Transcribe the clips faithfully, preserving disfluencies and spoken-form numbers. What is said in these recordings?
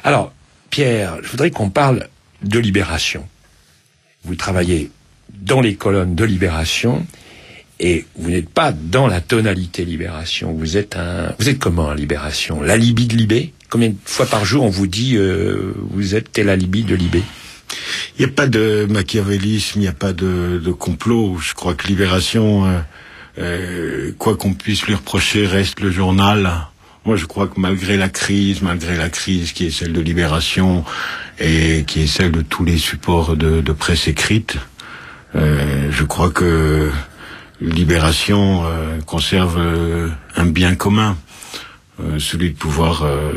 Alors, Pierre, je voudrais qu'on parle de Libération. Vous travaillez dans les colonnes de Libération et vous n'êtes pas dans la tonalité Libération. Vous êtes un, vous êtes comment à Libération? L'alibi de Libé? Combien de fois par jour on vous dit euh, vous êtes tel alibi de Libé? Il n'y a pas de machiavélisme, il n'y a pas de, de complot. Je crois que Libération, euh, euh, quoi qu'on puisse lui reprocher, reste le journal. Moi, je crois que malgré la crise, malgré la crise qui est celle de Libération et qui est celle de tous les supports de, de presse écrite, euh, je crois que Libération euh, conserve euh, un bien commun, euh, celui de pouvoir euh,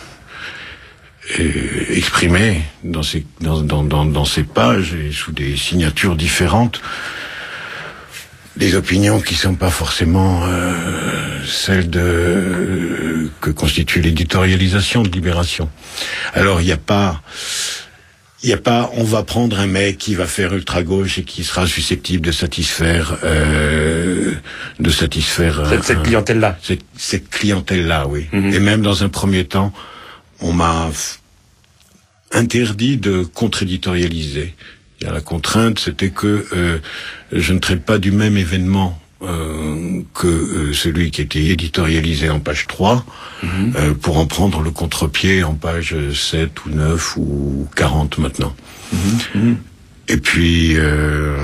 exprimer dans ses, dans, dans, dans, dans ses pages et sous des signatures différentes des opinions qui sont pas forcément euh, celles de euh, que constitue l'éditorialisation de Libération. Alors il n'y a pas il y a pas on va prendre un mec qui va faire ultra gauche et qui sera susceptible de satisfaire euh, de satisfaire cette, cette clientèle là cette, cette clientèle là oui. Mm-hmm. Et même dans un premier temps on m'a interdit de contre-éditorialiser. La contrainte, c'était que euh, je ne traite pas du même événement euh, que euh, celui qui était éditorialisé en page trois, mm-hmm. euh, pour en prendre le contre-pied en page sept ou neuf ou quarante maintenant. Mm-hmm. Et puis, euh,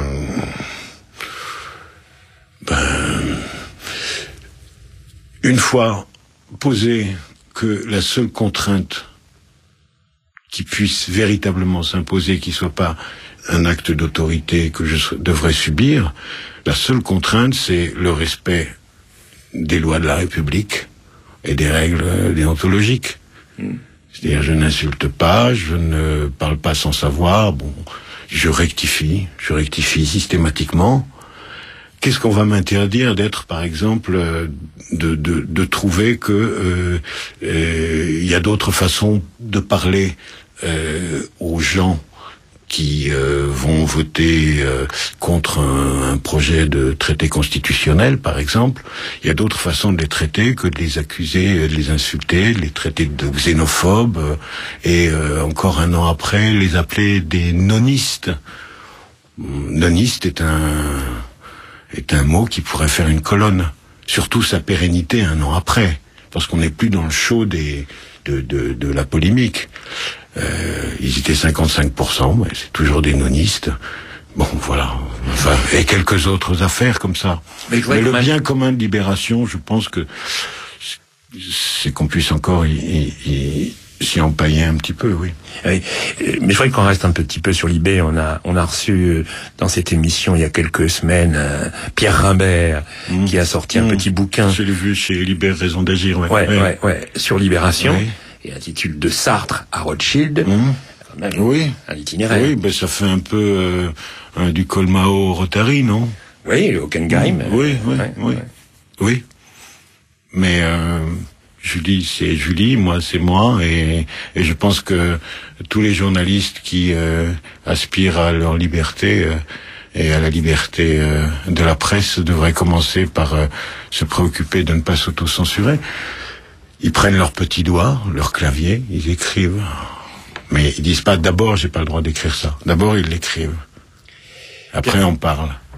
ben, une fois posé que la seule contrainte qui puisse véritablement s'imposer, qui soit pas un acte d'autorité que je devrais subir, la seule contrainte, c'est le respect des lois de la République et des règles déontologiques. Mm. C'est-à-dire, je n'insulte pas, je ne parle pas sans savoir, bon, je rectifie, je rectifie systématiquement. Qu'est-ce qu'on va m'interdire d'être, par exemple, de, de, de trouver que euh, euh, y a d'autres façons de parler euh, aux gens qui euh, vont voter euh, contre un, un projet de traité constitutionnel, par exemple. Il y a d'autres façons de les traiter que de les accuser, de les insulter, de les traiter de xénophobes, euh, et euh, encore un an après, les appeler des nonistes. Noniste est un... est un mot qui pourrait faire une colonne, surtout sa pérennité un an après, parce qu'on n'est plus dans le show des, de, de, de la polémique. Euh, ils étaient cinquante-cinq pour cent, mais c'est toujours des nonistes. Bon, voilà. Enfin, et quelques autres affaires comme ça. Mais, mais le bien commun de Libération, je pense que c'est qu'on puisse encore y, y, y s'y empailler un petit peu, oui. Oui. Mais je voudrais qu'on reste un petit peu sur Libé. On a, on a reçu dans cette émission il y a quelques semaines euh, Pierre Rimbert, mmh. qui a sorti mmh. un petit bouquin. Je l'ai vu chez Libère Raison d'Agir, ouais. Ouais, ouais, ouais, ouais, sur Libération, ouais. Et intitule De Sartre à Rothschild. Mmh. Quand même, oui. Un itinéraire. Oui, ben ça fait un peu euh, un, du Colmao au Rotary, non? Oui, le Hockenheim. Mmh. Oui, oui, ouais, oui, ouais. oui. Mais euh, Julie, c'est Julie, moi, c'est moi, et, et je pense que tous les journalistes qui euh, aspirent à leur liberté euh, et à la liberté euh, de la presse devraient commencer par euh, se préoccuper de ne pas s'auto-censurer. Ils prennent leurs petits doigts, leur clavier, ils écrivent, mais ils disent pas d'abord j'ai pas le droit d'écrire ça. D'abord ils l'écrivent. Après on parle.